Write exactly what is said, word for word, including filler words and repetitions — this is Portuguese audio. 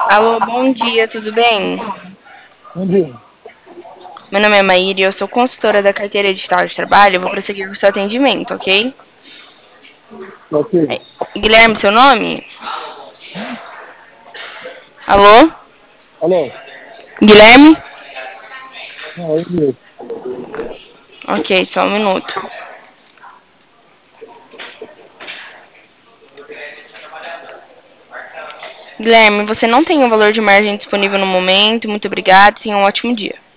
Alô, bom dia, tudo bem? Bom dia. Meu nome é Maíra e eu sou consultora da carteira digital de trabalho. Eu vou prosseguir com o seu atendimento, ok? Ok. Guilherme, seu nome? Alô? Alô? Guilherme? Não, é mesmo. Ok, só um minuto. Guilherme, você não tem o valor de margem disponível no momento. Muito obrigada, tenha um ótimo dia.